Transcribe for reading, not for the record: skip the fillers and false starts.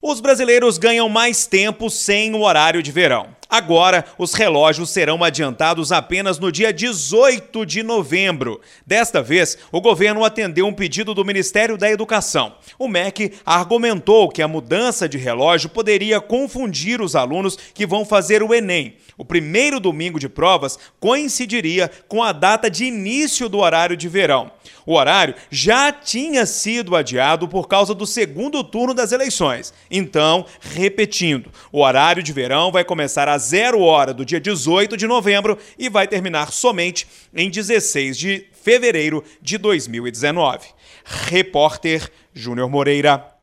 Os brasileiros ganham mais tempo sem o horário de verão. Agora, os relógios serão adiantados apenas no dia 18 de novembro. Desta vez, o governo atendeu um pedido do Ministério da Educação. O MEC argumentou que a mudança de relógio poderia confundir os alunos que vão fazer o Enem. O primeiro domingo de provas coincidiria com a data de início do horário de verão. O horário já tinha sido adiado por causa do segundo turno das eleições. Então, repetindo, o horário de verão vai começar às 0h do dia 18 de novembro e vai terminar somente em 16 de fevereiro de 2019. Repórter Júnior Moreira.